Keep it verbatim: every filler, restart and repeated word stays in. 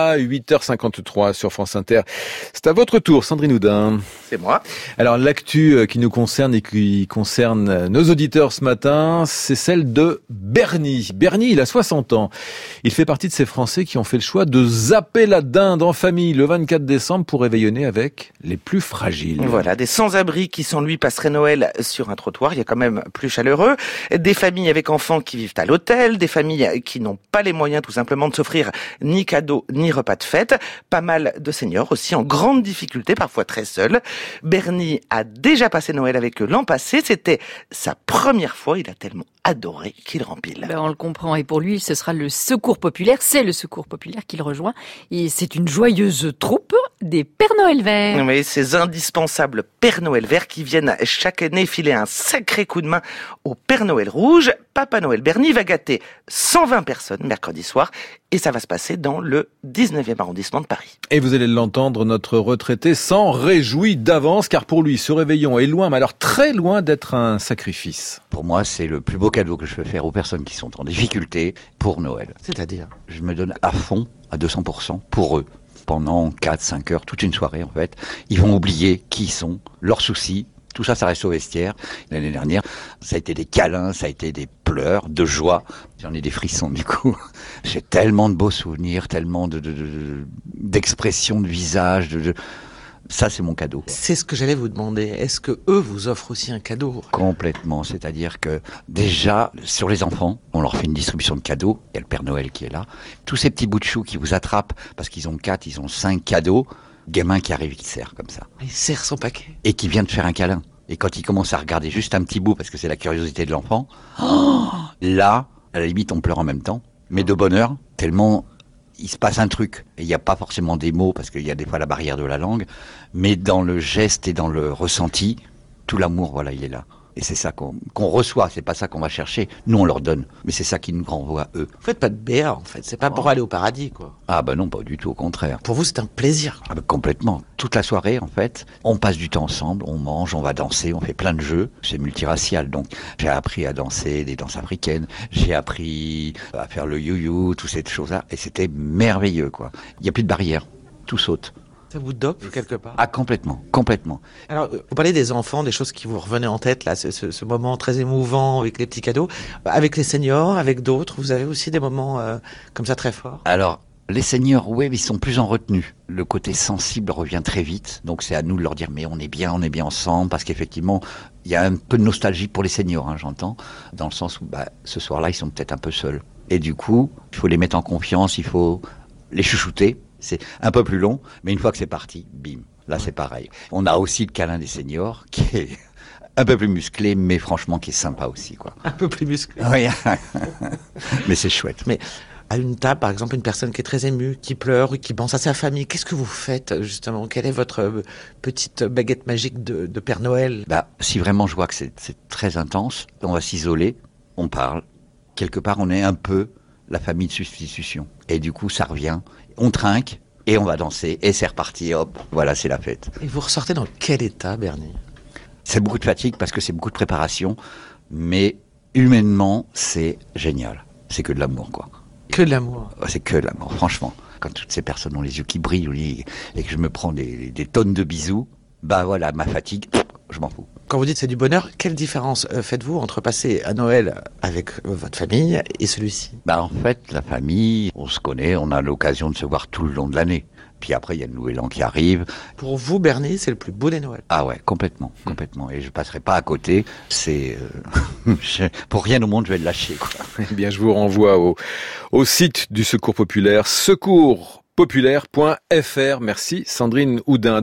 Voilà, huit heures cinquante-trois sur France Inter. C'est à votre tour, Sandrine Houdin. C'est moi. Alors, l'actu qui nous concerne et qui concerne nos auditeurs ce matin, c'est celle de Bernie. Bernie, il a soixante ans. Il fait partie de ces Français qui ont fait le choix de zapper la dinde en famille le vingt-quatre décembre pour réveillonner avec les plus fragiles. Voilà, des sans-abri qui sans lui passeraient Noël sur un trottoir, il y a quand même plus chaleureux. Des familles avec enfants qui vivent à l'hôtel, des familles qui n'ont pas les moyens tout simplement de s'offrir ni cadeaux ni repas de fête. Pas mal de seniors aussi en grande difficulté, parfois très seuls. Bernie a déjà passé Noël avec eux l'an passé, c'était sa première fois, il a tellement adoré qu'il rempile. Ben on le comprend, et pour lui ce sera le Secours Populaire, c'est le Secours Populaire qu'il rejoint, et c'est une joyeuse troupe des Pères Noël verts. Oui, ces indispensables Pères Noël verts qui viennent chaque année filer un sacré coup de main au Père Noël rouge. Papa Noël Bernie va gâter cent vingt personnes mercredi soir, et ça va se passer dans le dix-neuvième arrondissement de Paris. Et vous allez l'entendre, notre retraité s'en réjouit d'avance, car pour lui, ce réveillon est loin, mais alors très loin d'être un sacrifice. Pour moi, c'est le plus beau cadeau que je peux faire aux personnes qui sont en difficulté pour Noël. C'est-à-dire ? Je me donne à fond, à deux cents pour cent, pour eux. Pendant quatre cinq heures, toute une soirée en fait. Ils vont oublier qui ils sont, leurs soucis. Tout ça, ça reste au vestiaire. L'année dernière, ça a été des câlins, ça a été des pleurs, de joie. J'en ai des frissons du coup. J'ai tellement de beaux souvenirs, tellement de, de, de d'expressions de visage. De, de... Ça, c'est mon cadeau. C'est ce que j'allais vous demander. Est-ce que eux vous offrent aussi un cadeau ? Complètement. C'est-à-dire que déjà, sur les enfants, on leur fait une distribution de cadeaux. Il y a le Père Noël qui est là. Tous ces petits bouts de choux qui vous attrapent parce qu'ils ont quatre, ils ont cinq cadeaux. Gamin qui arrive, qui serre comme ça. Il serre son paquet. Et qui vient de faire un câlin. Et quand il commence à regarder juste un petit bout, parce que c'est la curiosité de l'enfant, oh, là, à la limite, on pleure en même temps. Mais de bonheur, tellement il se passe un truc. Et il n'y a pas forcément des mots, parce qu'il y a des fois la barrière de la langue. Mais dans le geste et dans le ressenti, tout l'amour, voilà, il est là. Et c'est ça qu'on, qu'on reçoit, c'est pas ça qu'on va chercher. Nous, on leur donne. Mais c'est ça qui nous renvoie à eux. Vous faites pas de B A, en fait. C'est pas pour aller au paradis, quoi. Ah bah non, pas du tout, au contraire. Pour vous, c'est un plaisir. Ah bah complètement. Toute la soirée, en fait, on passe du temps ensemble, on mange, on va danser, on fait plein de jeux. C'est multiracial, donc j'ai appris à danser des danses africaines. J'ai appris à faire le you-you, toutes ces choses-là. Et c'était merveilleux, quoi. Il n'y a plus de barrières. Tout saute. Ça vous dope quelque part ? Ah, complètement, complètement. Alors, vous parlez des enfants, des choses qui vous revenaient en tête, là, ce, ce, ce moment très émouvant avec les petits cadeaux. Avec les seniors, avec d'autres, vous avez aussi des moments euh, comme ça très forts ? Alors, les seniors, ouais, ils sont plus en retenue. Le côté sensible revient très vite. Donc, c'est à nous de leur dire, mais on est bien, on est bien ensemble. Parce qu'effectivement, il y a un peu de nostalgie pour les seniors, hein, j'entends. Dans le sens où, bah, ce soir-là, ils sont peut-être un peu seuls. Et du coup, il faut les mettre en confiance, il faut les chouchouter. C'est un peu plus long, mais une fois que c'est parti, bim, là c'est pareil. On a aussi le câlin des seniors, qui est un peu plus musclé, mais franchement qui est sympa aussi, quoi. Un peu plus musclé. Oui, mais c'est chouette. Mais à une table, par exemple, une personne qui est très émue, qui pleure, qui pense à sa famille, qu'est-ce que vous faites justement ? Quelle est votre petite baguette magique de, de Père Noël ? Bah, si vraiment je vois que c'est, c'est très intense, on va s'isoler, on parle. Quelque part, on est un peu la famille de substitution. Et du coup, ça revient. On trinque et on va danser et c'est reparti, hop, voilà, c'est la fête. Et vous ressortez dans quel état, Bernie ? C'est beaucoup de fatigue parce que c'est beaucoup de préparation, mais humainement, c'est génial. C'est que de l'amour, quoi. Que de l'amour. C'est que de l'amour, franchement. Quand toutes ces personnes ont les yeux qui brillent et que je me prends des, des tonnes de bisous, bah voilà, ma fatigue, je m'en fous. Quand vous dites c'est du bonheur, quelle différence faites-vous entre passer à Noël avec votre famille et celui-ci ? Bah en fait, la famille, on se connaît, on a l'occasion de se voir tout le long de l'année. Puis après, il y a le nouvel an qui arrive. Pour vous, Bernie, c'est le plus beau des Noëls ? Ah ouais, complètement, complètement. Et je passerai pas à côté. C'est euh, je, pour rien au monde, je vais le lâcher, quoi. Eh bien, je vous renvoie au, au site du Secours Populaire, secours populaire point f r. Merci Sandrine Houdin.